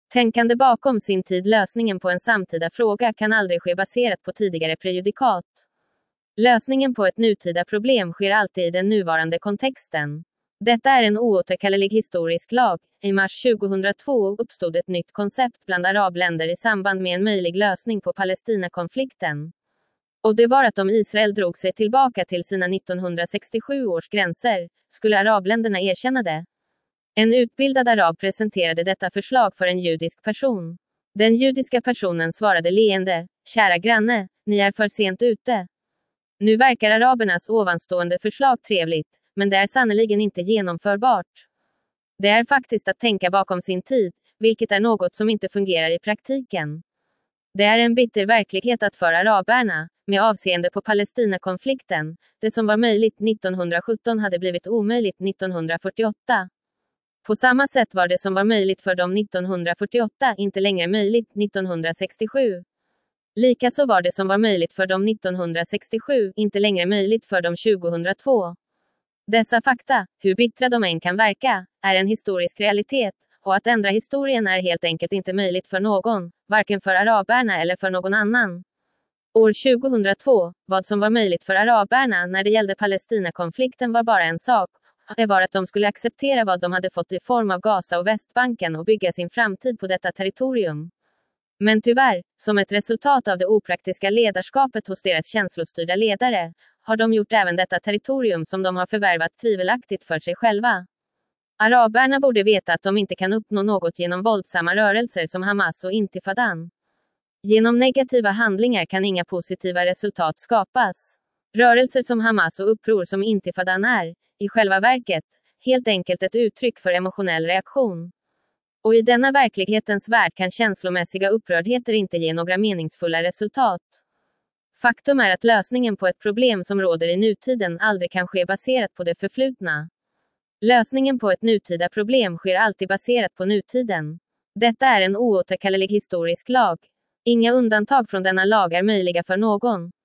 Tänkande bakom sin tid. Lösningen på en samtida fråga kan aldrig ske baserat på tidigare prejudikat. Lösningen på ett nutida problem sker alltid i den nuvarande kontexten. Detta är en oåterkallelig historisk lag. I mars 2002 uppstod ett nytt koncept bland arabländer i samband med en möjlig lösning på Palestinakonflikten. Och det var att om Israel drog sig tillbaka till sina 1967 års gränser, skulle arabländerna erkänna det. En utbildad arab presenterade detta förslag för en judisk person. Den judiska personen svarade leende: kära granne, ni är för sent ute. Nu verkar arabernas ovanstående förslag trevligt, men det är sannoliken inte genomförbart. Det är faktiskt att tänka bakom sin tid, vilket är något som inte fungerar i praktiken. Det är en bitter verklighet att för araberna, med avseende på Palestinakonflikten, det som var möjligt 1917 hade blivit omöjligt 1948. På samma sätt var det som var möjligt för dem 1948 inte längre möjligt 1967. Likaså var det som var möjligt för dem 1967 inte längre möjligt för dem 2002. Dessa fakta, hur bittra de än kan verka, är en historisk realitet, och att ändra historien är helt enkelt inte möjligt för någon, varken för araberna eller för någon annan. År 2002, vad som var möjligt för araberna när det gällde Palestinakonflikten var bara en sak. Det var att de skulle acceptera vad de hade fått i form av Gaza och Västbanken och bygga sin framtid på detta territorium. Men tyvärr, som ett resultat av det opraktiska ledarskapet hos deras känslostyrda ledare, har de gjort även detta territorium som de har förvärvat tvivelaktigt för sig själva. Araberna borde veta att de inte kan uppnå något genom våldsamma rörelser som Hamas och Intifadan. Genom negativa handlingar kan inga positiva resultat skapas. Rörelser som Hamas och uppror som Intifadan är, i själva verket, helt enkelt ett uttryck för emotionell reaktion. Och i denna verklighetens värld kan känslomässiga upprördheter inte ge några meningsfulla resultat. Faktum är att lösningen på ett problem som råder i nutiden aldrig kan ske baserat på det förflutna. Lösningen på ett nutida problem sker alltid baserat på nutiden. Detta är en oåterkallelig historisk lag. Inga undantag från denna lag är möjliga för någon.